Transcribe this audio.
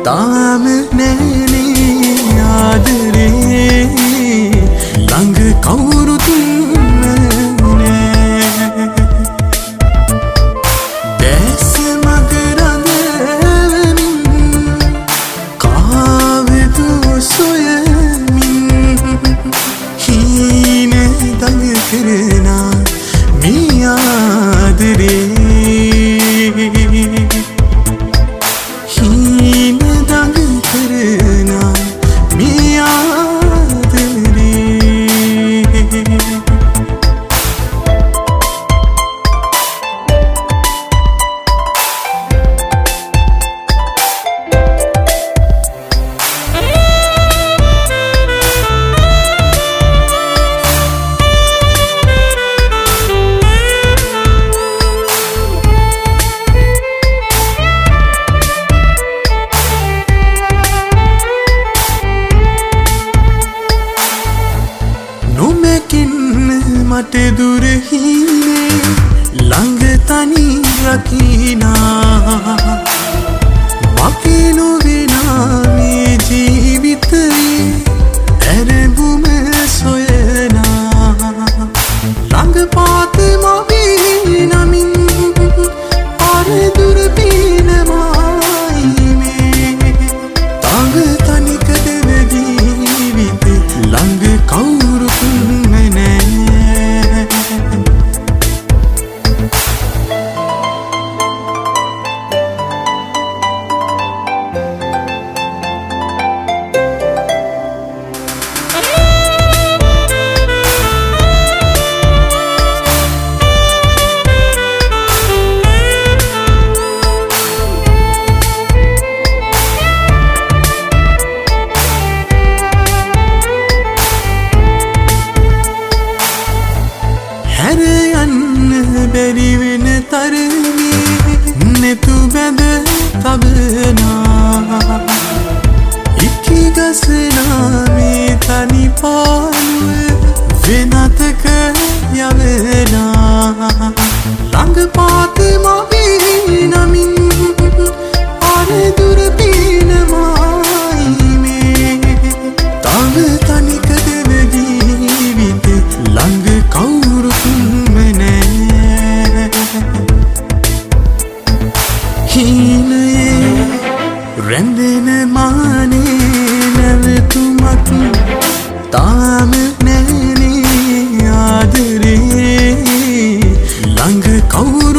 තාම නෑනේ ආදරේ ළඟ කවුරුත් නෑ දැස මග රඳවමින් කාවදු සොයමින් හීන දඟ කරනා මේ ආදරේ මට දුර හිනේ ළඟ තනි රකිනා මගේ නොවෙනා මේ ජීවිතේ ඇරඹුම සොයනා ළඟ පාත මවී නමින් අර දුර පිනමයි මේ තඟ තනිකද ජීවිතේ ළඟ කවුරුත් බැරි වෙන තරමේ නෙතු බැඳ තබනා ඉකි ගසනා මේ තනි පාළුව වෙනතක යවනා ළඟ පාත මවී නමින් අර දුර පිනමයි මේ තව තනිකද ජීවිතේ ළඟ කවුරුත් හීනයේ රැඳෙන මානේ නැවතුමක් තාම නෑනේ ආදරේ ළඟ කවුරු